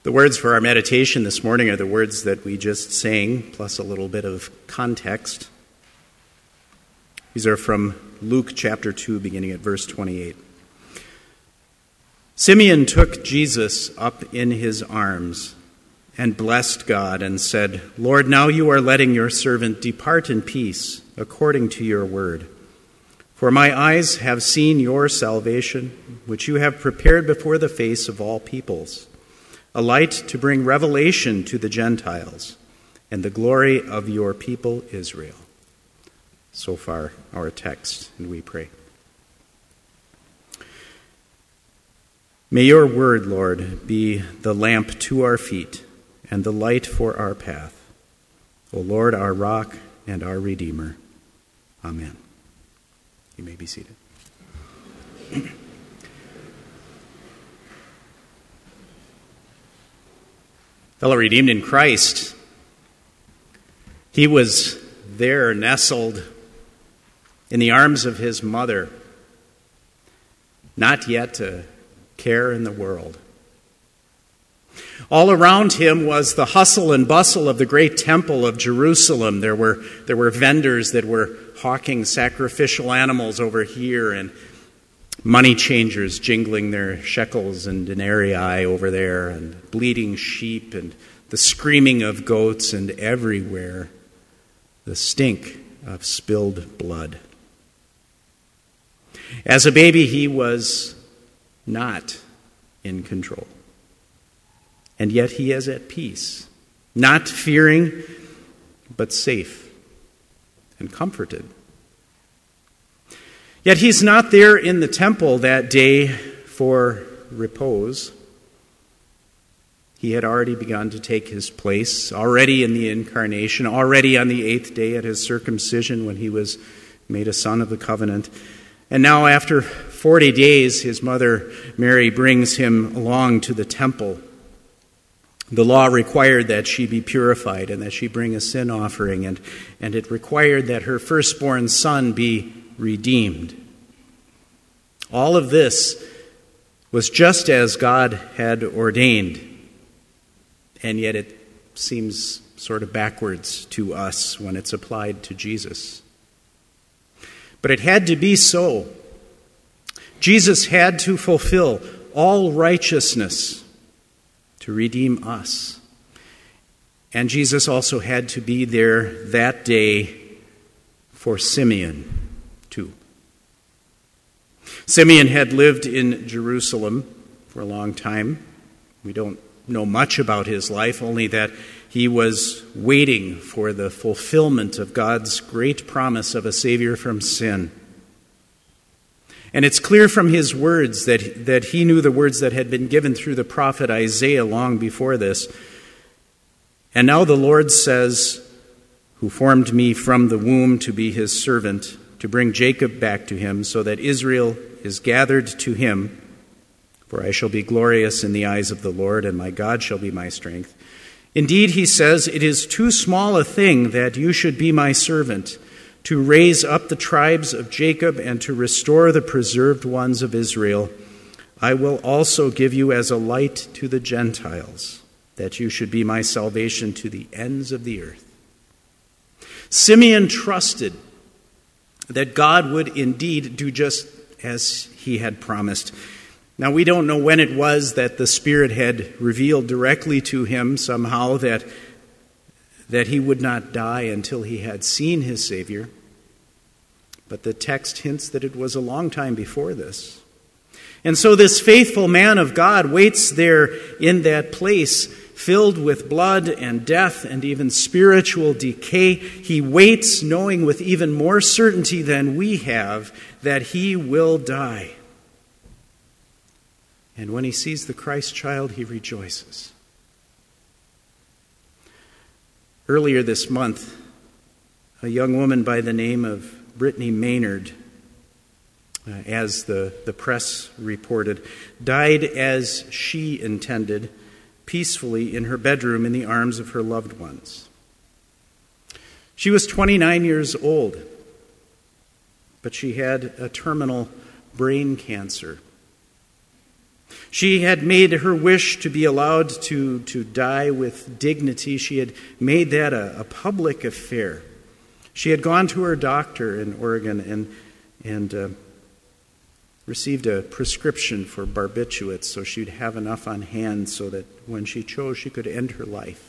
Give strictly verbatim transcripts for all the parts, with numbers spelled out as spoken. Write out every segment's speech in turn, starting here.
The words for our meditation this morning are the words that we just sang, plus a little bit of context. These are from Luke chapter two, beginning at verse twenty-eight. Simeon took Jesus up in his arms and blessed God and said, "Lord, now you are letting your servant depart in peace according to your word. For my eyes have seen your salvation, which you have prepared before the face of all peoples, a light to bring revelation to the Gentiles and the glory of your people Israel." So far, our text, and we pray. May your word, Lord, be the lamp to our feet and the light for our path. O Lord, our rock and our Redeemer. Amen. You may be seated. Fellow redeemed in Christ, he was there nestled in the arms of his mother, not yet a care in the world. All around him was the hustle and bustle of the great temple of Jerusalem. There were, there were vendors that were hawking sacrificial animals over here and money changers jingling their shekels and denarii over there, and bleating sheep and the screaming of goats, and everywhere the stink of spilled blood. As a baby, he was not in control. And yet he is at peace, not fearing, but safe and comforted. Yet he's not there in the temple that day for repose. He had already begun to take his place, already in the incarnation, already on the eighth day at his circumcision when he was made a son of the covenant. And now after forty days, his mother Mary brings him along to the temple. The law required that she be purified and that she bring a sin offering, and, and it required that her firstborn son be redeemed. All of this was just as God had ordained, and yet it seems sort of backwards to us when it's applied to Jesus. But it had to be so. Jesus had to fulfill all righteousness to redeem us. And Jesus also had to be there that day for Simeon, too. Simeon had lived in Jerusalem for a long time. We don't know much about his life, only that he was waiting for the fulfillment of God's great promise of a Savior from sin. And it's clear from his words that, that he knew the words that had been given through the prophet Isaiah long before this. And now the Lord says, "Who formed me from the womb to be his servant, to bring Jacob back to him, so that Israel is gathered to him. For I shall be glorious in the eyes of the Lord, and my God shall be my strength. Indeed," he says, "it is too small a thing that you should be my servant, to raise up the tribes of Jacob and to restore the preserved ones of Israel. I will also give you as a light to the Gentiles, that you should be my salvation to the ends of the earth." Simeon trusted that God would indeed do just as he had promised. Now, we don't know when it was that the Spirit had revealed directly to him somehow that, that he would not die until he had seen his Savior. But the text hints that it was a long time before this. And so this faithful man of God waits there in that place filled with blood and death and even spiritual decay. He waits knowing with even more certainty than we have that he will die. And when he sees the Christ child, he rejoices. Earlier this month, a young woman by the name of Brittany Maynard, uh, as the, the press reported, died as she intended, peacefully in her bedroom in the arms of her loved ones. She was twenty-nine years old, but she had a terminal brain cancer. She had made her wish to be allowed to, to die with dignity. She had made that a, a public affair. She had gone to her doctor in Oregon and, and uh, received a prescription for barbiturates so she'd have enough on hand so that when she chose, she could end her life.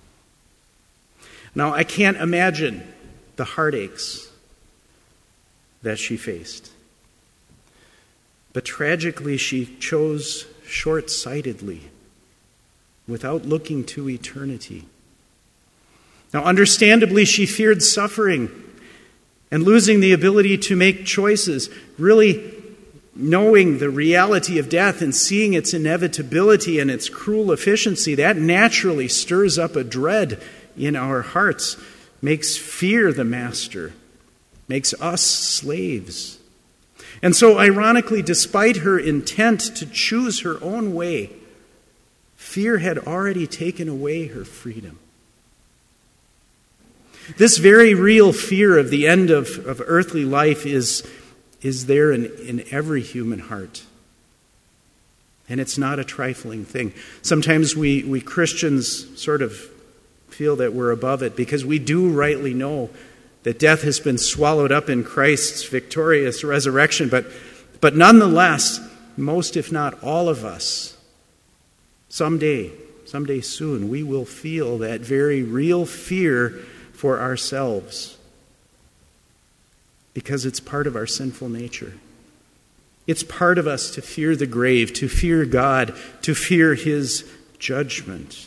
Now, I can't imagine the heartaches that she faced. But tragically, she chose short-sightedly, without looking to eternity. Now, understandably, she feared suffering and losing the ability to make choices, really knowing the reality of death and seeing its inevitability and its cruel efficiency. That naturally stirs up a dread in our hearts, makes fear the master, makes us slaves. And so, ironically, despite her intent to choose her own way, fear had already taken away her freedom. This very real fear of the end of, of earthly life is, is there in, in every human heart. And it's not a trifling thing. Sometimes we, we Christians sort of feel that we're above it because we do rightly know that death has been swallowed up in Christ's victorious resurrection. But, but nonetheless, most if not all of us, someday, someday soon, we will feel that very real fear for ourselves because it's part of our sinful nature. It's part of us to fear the grave, to fear God, to fear His judgment.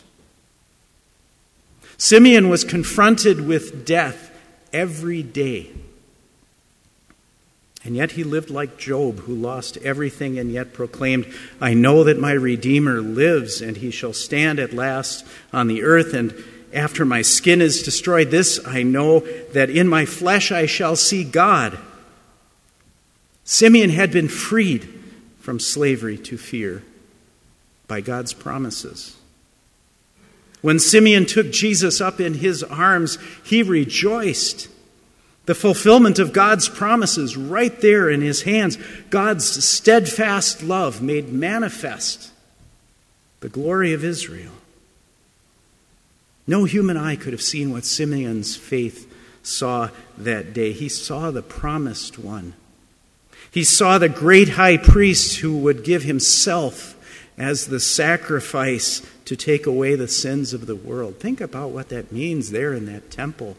Simeon was confronted with death every day. And yet he lived like Job, who lost everything and yet proclaimed, I know that my Redeemer lives, and he shall stand at last on the earth, and after my skin is destroyed, this I know, that in my flesh I shall see God. Simeon had been freed from slavery to fear by God's promises. When Simeon took Jesus up in his arms, he rejoiced. The fulfillment of God's promises right there in his hands. God's steadfast love made manifest. The glory of Israel. No human eye could have seen what Simeon's faith saw that day. He saw the promised one. He saw the great high priest who would give himself as the sacrifice to take away the sins of the world. Think about what that means there in that temple.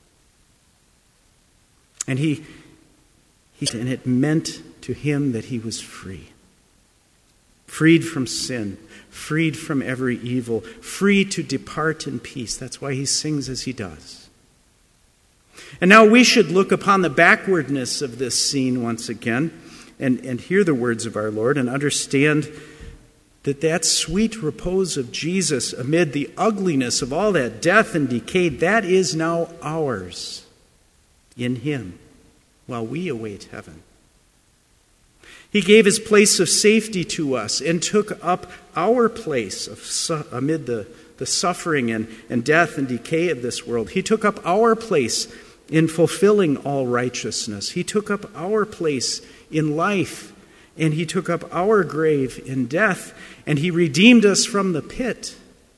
And he, he and it meant to him that he was free. Freed from sin, freed from every evil, free to depart in peace. That's why he sings as he does. And now we should look upon the backwardness of this scene once again and, and hear the words of our Lord and understand that that sweet repose of Jesus amid the ugliness of all that death and decay, that is now ours in Him while we await heaven. He gave His place of safety to us and took up our place of su- amid the, the suffering and, and death and decay of this world. He took up our place in fulfilling all righteousness. He took up our place in life, and He took up our grave in death, and He redeemed us from the pit.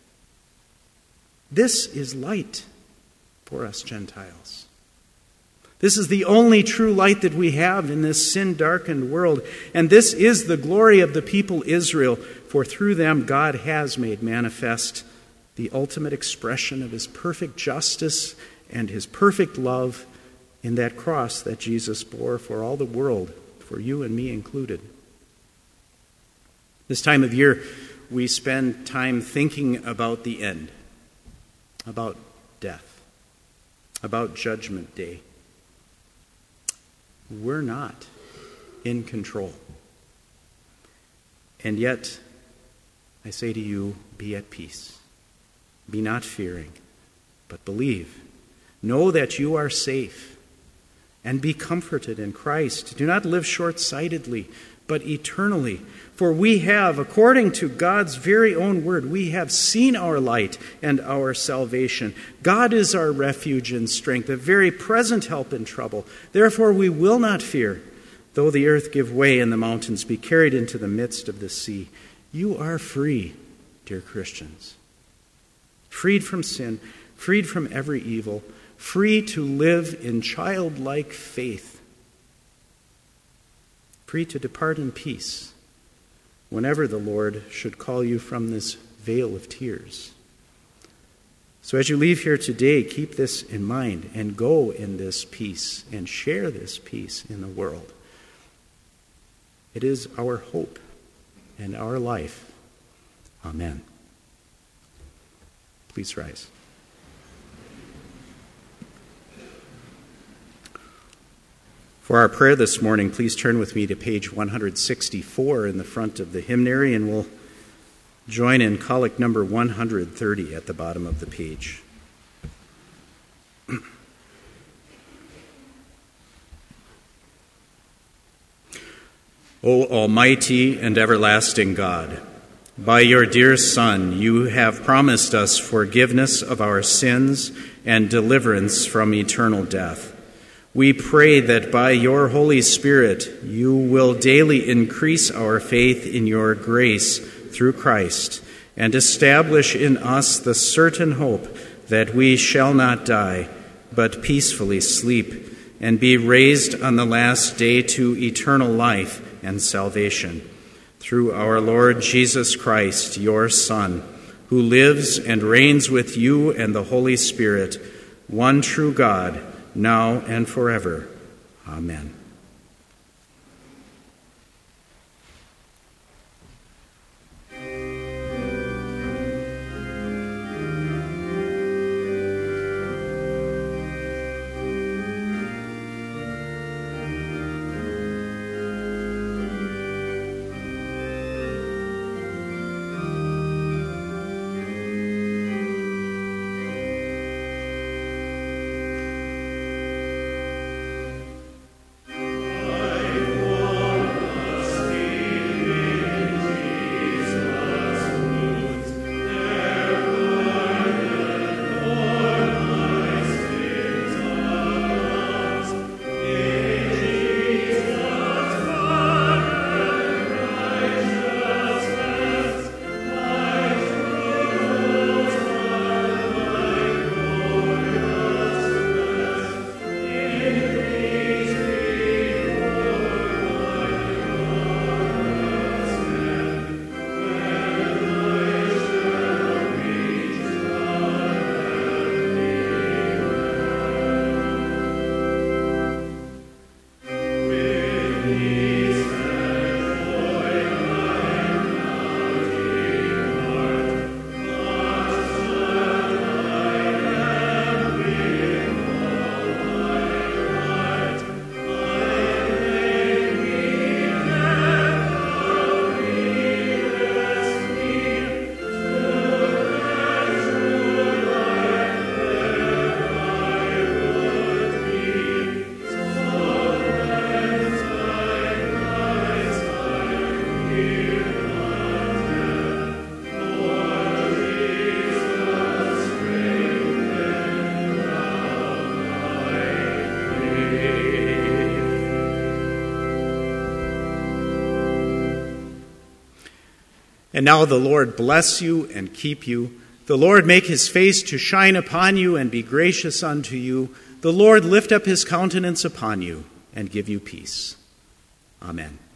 This is light for us Gentiles. This is the only true light that we have in this sin-darkened world. And this is the glory of the people Israel, for through them God has made manifest the ultimate expression of His perfect justice and His perfect love in that cross that Jesus bore for all the world, for you and me included. This time of year, we spend time thinking about the end, about death, about Judgment Day. We're not in control. And yet, I say to you, be at peace. Be not fearing, but believe. Know that you are safe, and be comforted in Christ. Do not live short-sightedly, but eternally. For we have, according to God's very own word, we have seen our light and our salvation. God is our refuge and strength, a very present help in trouble. Therefore we will not fear, though the earth give way and the mountains be carried into the midst of the sea. You are free, dear Christians. Freed from sin, freed from every evil, free to live in childlike faith, free to depart in peace whenever the Lord should call you from this vale of tears. So as you leave here today, keep this in mind and go in this peace and share this peace in the world. It is our hope and our life. Amen. Please rise. For our prayer this morning, please turn with me to page one sixty-four in the front of the hymnary, and we'll join in collect number one thirty at the bottom of the page. O Almighty and everlasting God, by your dear Son, you have promised us forgiveness of our sins and deliverance from eternal death. We pray that by your Holy Spirit, you will daily increase our faith in your grace through Christ and establish in us the certain hope that we shall not die, but peacefully sleep and be raised on the last day to eternal life and salvation. Through our Lord Jesus Christ, your Son, who lives and reigns with you and the Holy Spirit, one true God, now and forever. Amen. And now the Lord bless you and keep you. The Lord make his face to shine upon you and be gracious unto you. The Lord lift up his countenance upon you and give you peace. Amen.